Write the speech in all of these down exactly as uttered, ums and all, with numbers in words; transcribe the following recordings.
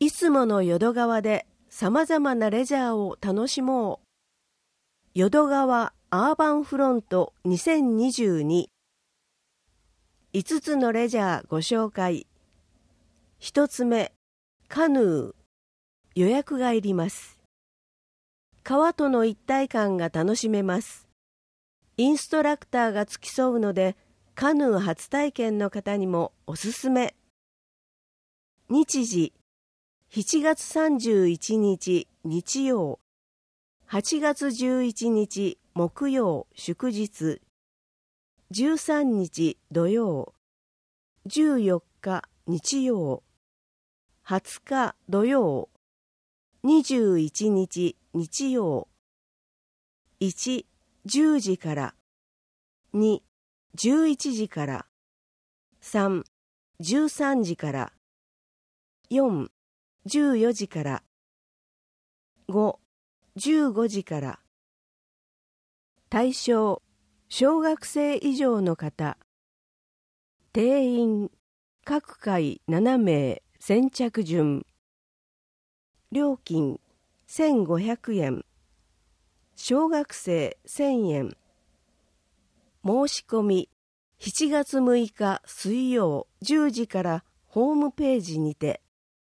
いつもの淀川でさまざまなレジャーを楽しもう。淀川アーバンフロントにせんにじゅうに。いつつのレジャーご紹介。ひとつめ、カヌー。予約がいります。川との一体感が楽しめます。インストラクターが付き添うので、カヌー初体験の方にもおすすめ。日時、しちがつさんじゅういちにち日曜、はちがつじゅういちにち木曜祝日、じゅうさんにち土曜、じゅうよっか日曜、はつか土曜、にじゅういちにち日曜、いち、じゅうじから、に、じゅういちじから、さん、じゅうさんじから、よん、じゅうよじから、ご、じゅうごじから。対象、小学生以上の方。定員、各回ななめい、先着順。料金、せんごひゃくえん。小学生せんえん。申し込み、しちがつむいか水曜じゅうじからホームページにて。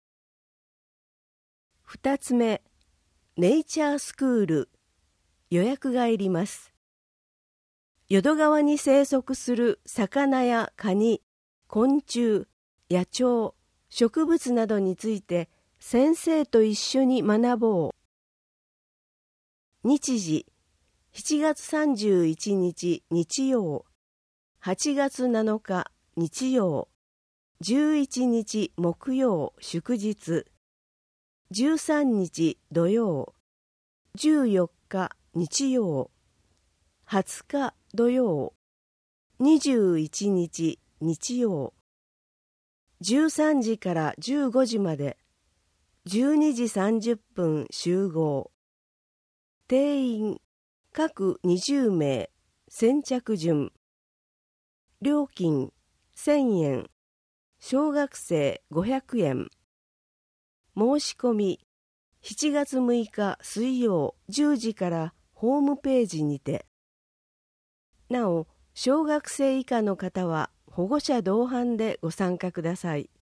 ふたつめ、ネイチャースクール。予約がいります。淀川に生息する魚やカニ、昆虫、野鳥、植物などについて先生と一緒に学ぼう。日時、しちがつさんじゅういちにち日曜、はちがつなのか日曜、じゅういちにち木曜祝日、じゅうさんにち土曜、じゅうよっか日曜、はつか土曜、にじゅういちにち日曜、じゅうさんじからじゅうごじまで、じゅうにじさんじゅっぷん集合。定員、各にじゅうめい、先着順。料金、せんえん。小学生ごひゃくえん。申し込み、しちがつむいか水曜じゅうじからホームページにて。なお、小学生以下の方は保護者同伴でご参加ください。